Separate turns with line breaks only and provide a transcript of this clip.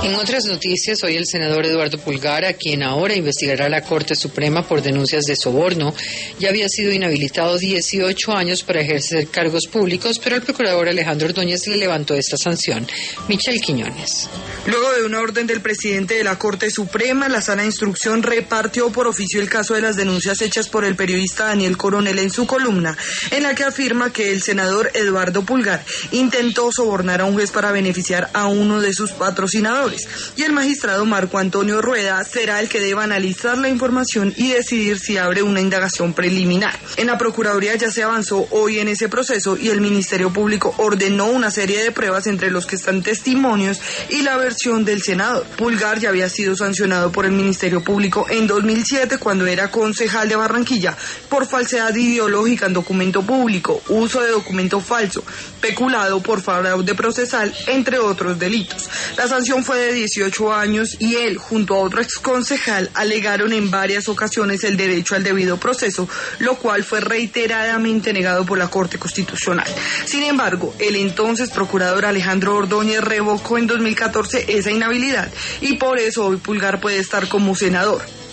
En otras noticias, hoy el senador Eduardo Pulgar, a quien ahora investigará la Corte Suprema por denuncias de soborno, ya había sido inhabilitado 18 años para ejercer cargos públicos, pero el procurador Alejandro Ordóñez le levantó esta sanción. Michelle Quiñones.
Luego de una orden del presidente de la Corte Suprema, la Sala de Instrucción repartió por oficio el caso de las denuncias hechas por el periodista Daniel Coronel en su columna, en la que afirma que el senador Eduardo Pulgar intentó sobornar a un juez para beneficiar a uno de sus patrocinadores, y el magistrado Marco Antonio Rueda será el que deba analizar la información y decidir si abre una indagación preliminar. En la Procuraduría ya se avanzó hoy en ese proceso y el Ministerio Público ordenó una serie de pruebas, entre los que están testimonios y la versión del senador. Pulgar ya había sido sancionado por el Ministerio Público en 2007 cuando era concejal de Barranquilla por falsedad ideológica en documento público, uso de documento falso, peculado por fraude procesal, entre otros delitos. La sanción fue de 18 años y él, junto a otro exconcejal, alegaron en varias ocasiones el derecho al debido proceso, lo cual fue reiteradamente negado por la Corte Constitucional. Sin embargo, el entonces procurador Alejandro Ordóñez revocó en 2014 esa inhabilidad y por eso hoy Pulgar puede estar como senador.